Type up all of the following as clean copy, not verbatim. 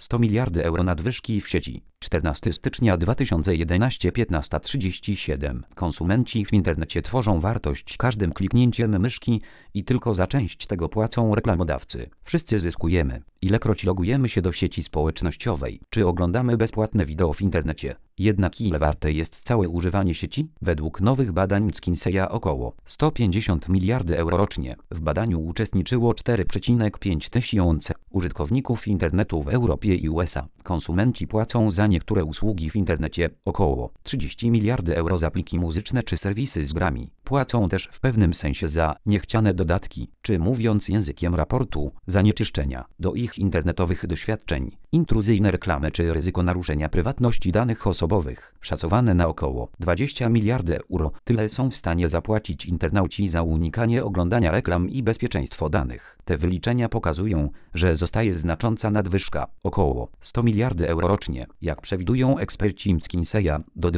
100 miliardy euro nadwyżki w sieci. 14 stycznia 2011 15:37. Konsumenci w internecie tworzą wartość każdym kliknięciem myszki i tylko za część tego płacą reklamodawcy. Wszyscy zyskujemy, ilekroć logujemy się do sieci społecznościowej, czy oglądamy bezpłatne wideo w internecie. Jednak ile warte jest całe używanie sieci? Według nowych badań McKinseya około 150 miliardy euro rocznie. W badaniu uczestniczyło 4,5 tysiące użytkowników internetu w Europie i USA. Konsumenci płacą za niektóre usługi w internecie około 30 miliardy euro za pliki muzyczne czy serwisy z grami. Płacą też w pewnym sensie za niechciane dodatki, czy mówiąc językiem raportu, zanieczyszczenia do ich internetowych doświadczeń, intruzyjne reklamy czy ryzyko naruszenia prywatności danych osobowych, szacowane na około 20 miliardy euro. Tyle są w stanie zapłacić internauci za unikanie oglądania reklam i bezpieczeństwo danych. Te wyliczenia pokazują, że zostaje znacząca nadwyżka, około 100 miliardy euro rocznie. Jak przewidują eksperci McKinseya, do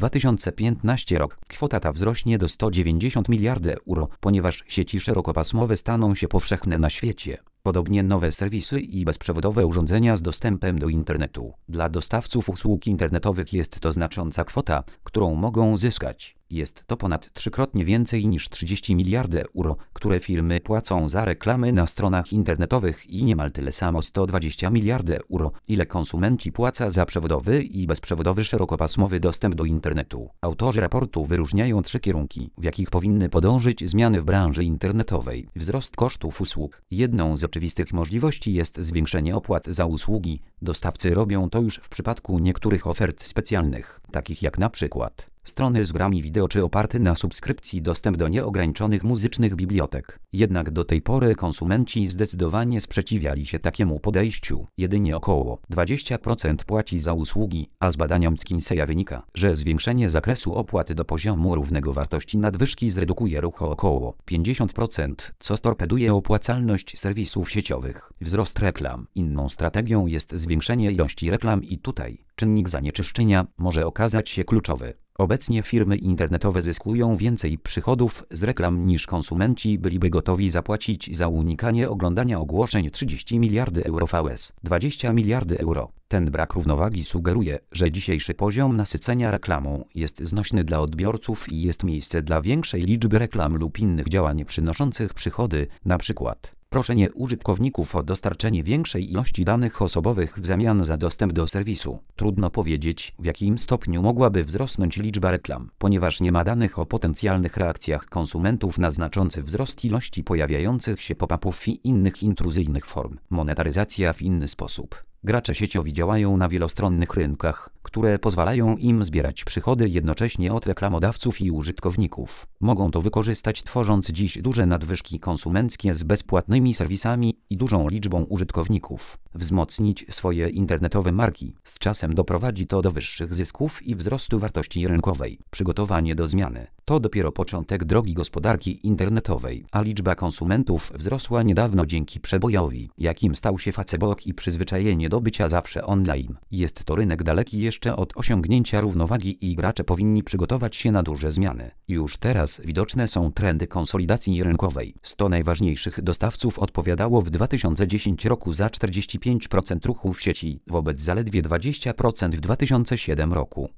2015 rok kwota ta wzrośnie do 190 miliardy euro, ponieważ sieci szerokopasmowe staną się powszechne na świecie. Podobnie nowe serwisy i bezprzewodowe urządzenia z dostępem do internetu. Dla dostawców usług internetowych jest to znacząca kwota, którą mogą zyskać. Jest to ponad trzykrotnie więcej niż 30 miliardy euro, które firmy płacą za reklamy na stronach internetowych i niemal tyle samo 120 miliardy euro, ile konsumenci płaca za przewodowy i bezprzewodowy szerokopasmowy dostęp do internetu. Autorzy raportu wyróżniają 3 kierunki, w jakich powinny podążyć zmiany w branży internetowej. Wzrost kosztów usług. Jedną z oczywistych możliwości jest zwiększenie opłat za usługi. Dostawcy robią to już w przypadku niektórych ofert specjalnych, takich jak na przykład strony z grami wideo czy oparte na subskrypcji dostęp do nieograniczonych muzycznych bibliotek. Jednak do tej pory konsumenci zdecydowanie sprzeciwiali się takiemu podejściu. Jedynie około 20% płaci za usługi, a z badania McKinseya wynika, że zwiększenie zakresu opłat do poziomu równego wartości nadwyżki zredukuje ruch o około 50%, co storpeduje opłacalność serwisów sieciowych. Wzrost reklam. Inną strategią jest zwiększenie ilości reklam i tutaj czynnik zanieczyszczenia może okazać się kluczowy. Obecnie firmy internetowe zyskują więcej przychodów z reklam niż konsumenci byliby gotowi zapłacić za unikanie oglądania ogłoszeń. 30 miliardy euro vs. 20 miliardy euro. Ten brak równowagi sugeruje, że dzisiejszy poziom nasycenia reklamą jest znośny dla odbiorców i jest miejsce dla większej liczby reklam lub innych działań przynoszących przychody, np. proszenie użytkowników o dostarczenie większej ilości danych osobowych w zamian za dostęp do serwisu. Trudno powiedzieć, w jakim stopniu mogłaby wzrosnąć liczba reklam, ponieważ nie ma danych o potencjalnych reakcjach konsumentów na znaczący wzrost ilości pojawiających się pop-upów i innych intruzyjnych form. Monetaryzacja w inny sposób. Gracze sieciowi działają na wielostronnych rynkach, które pozwalają im zbierać przychody jednocześnie od reklamodawców i użytkowników. Mogą to wykorzystać, tworząc dziś duże nadwyżki konsumenckie z bezpłatnymi serwisami i dużą liczbą użytkowników. Wzmocnić swoje internetowe marki. Z czasem doprowadzi to do wyższych zysków i wzrostu wartości rynkowej. Przygotowanie do zmiany. To dopiero początek drogi gospodarki internetowej, a liczba konsumentów wzrosła niedawno dzięki przebojowi, jakim stał się Facebook i przyzwyczajenie do bycia zawsze online. Jest to rynek daleki jeszcze od osiągnięcia równowagi i gracze powinni przygotować się na duże zmiany. Już teraz widoczne są trendy konsolidacji rynkowej. 100 najważniejszych dostawców odpowiadało w 2010 roku za 45% ruchu w sieci, wobec zaledwie 20% w 2007 roku.